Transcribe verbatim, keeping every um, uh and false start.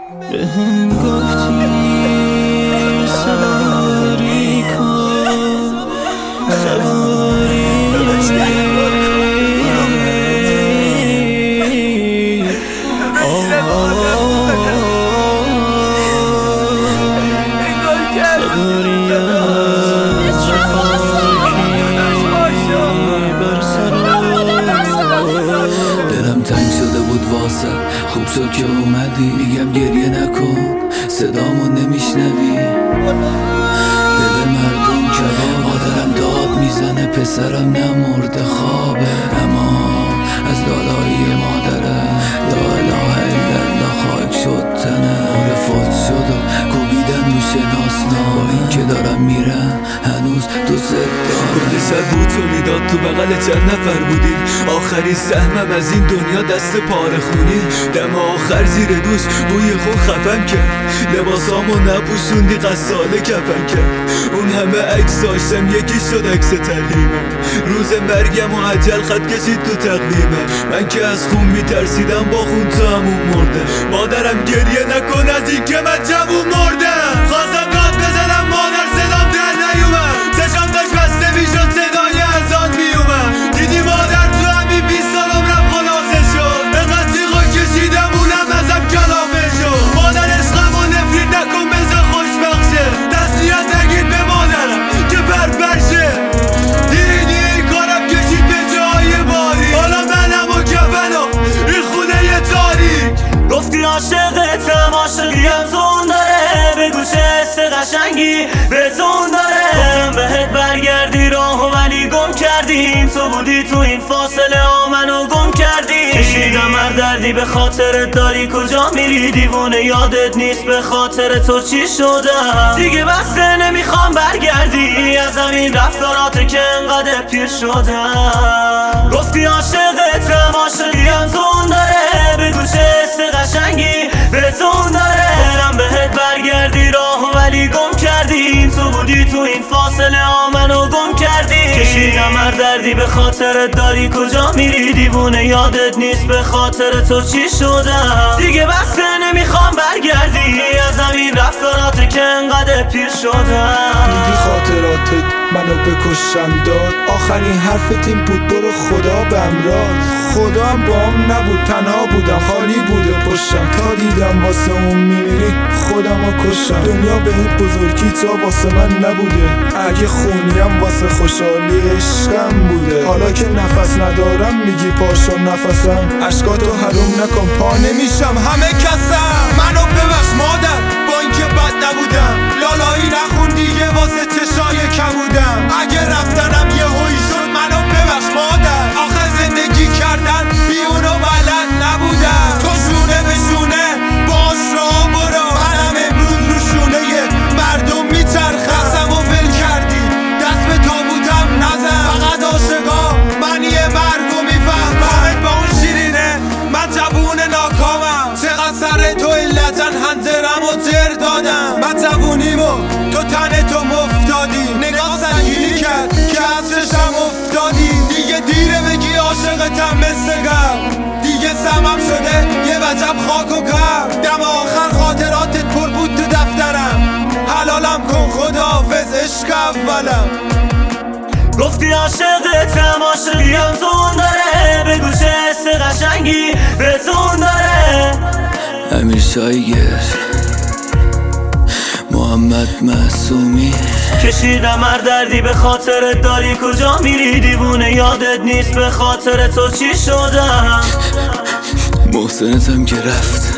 بهم گفتی سواری کن سواری دلم تنگ شده بود واسه خوب شد که اومدی. میگم گریه نکن صدامو نمیشنوی. دل مردم کباب مادرم داد میزنه پسرم نمرده خوابه. اما از دالایی مادره لا اله الا الله خاک شد تنه. آره فوت شد و کوبیدن رو شناسنا. با این که دارم میرم هنوز دوست دارم. کل شب بود تو میداد تو بغل چند نفر بودیم. آخرین سهمم از این دنیا دست پاره خونی. دم آخر زیر دوش بوی خون خفم کرد. لباسامو نپوشوندی قصاله کفن کرد. اون همه عکس داشتم یکی شد عکس تقریبا. روز مرگم و عجل خط کشید تو تقویمه. من که از خون میترسیدم با خون تو همون مرده. مادرم گریه نکن از این که من جوون مردم. خواستم داد بزنم مادر صدام در نیومد. چشم داشت بسته میشد صدای اذان میومد. دیدی مادر تو همین بیست سال عمرم خلاصه شد. انقدر تیغا کشیدم اونم ازم کلافه شد. مادر عشقم و نفرین نکن بزن خوشبخشه. تسلیت نگید به مادرم که پر پرشه. دیدی کارم کشید به جای باری. حالا منم و کفنم این خونه ی تاریک. گفتی عاشقتم عاشقیم زون داره. بگو چه حس قشنگی به زون داره. گفتم بهت برگردی راهو ولی گم کردی. تو بودی تو این فاصله ها منو گم کردی. کشیدم هر دردی به خاطرت داری کجا میری دیوونه یادت نیست به خاطر تو چی شدم. دیگه بسته نمیخوام برگردی از همین رفتارات که انقدر پیر شدم. گفتی عاشقتم عاشقیم زون داره. بگو چه حس قشنگی به زون داره. گفتم بهت برگردی راهو ولی گم کردی. تو بودی تو این فاصله ها منو گم کردی. کشیدم هر دردی به خاطرت داری کجا میری دیوونه یادت نیست به خاطر تو چی شدم. دیگه بسته نمیخوام برگردی از همین رفتارات که انقدر پیر شدم. دیدی خاطراتت منو بکشم داد. آخرین حرفت این بود برو خدا به امراض. خدا هم با هم نبود تنها بودم خالی بوده پشتم. تا دیدم واسه اون میمیری خودم رو کشم. دنیا به این بزرگی تا واسه من نبوده. اگه خونیم واسه خوشحالی عشقم بوده. حالا که نفس ندارم میگی پاشو نفسم. عشقاتو حروم نکن پا نمیشم همه کسم. منو ببخش مادر با اینکه بد نبودم. لالایی نخون دیگه واسه چشای کبودم. اگه رفتنم یه هوی شد منو ببخش مادر. آخه زندگی کردن بیونو بلد نبودم. تو شونه به شونه باش را برو. منم امروز رو شونه مردم میچرخم و ول کردی. دست به تابوتم نزن فقط عاشقا من یه مرگو میفهمم. با اون شیرینه من جوون ناکامم. چقدر سر تو علتن هنجرم و جر دادم. من جوونیمو تو تن تو مفتادی. نگاه سنگینی کرد که از چشم افتادی. دیگه دیره بگی عاشقتم مثل قبل. دیگه سمم شده یه وجب خاک و گرم. دم آخر خاطراتت پر بود تو دفترم. حلالم کن خداحافظ عشق اولم. گفتی عاشقتم عاشقیم زون داره. بگو چه حس قشنگی به زون داره. امیر شایگر محمد معصومی. کشیدم هر دردی به خاطرت داری کجا میری دیوونه یادت نیست به خاطر تو چی شدم. محسنتم که رفت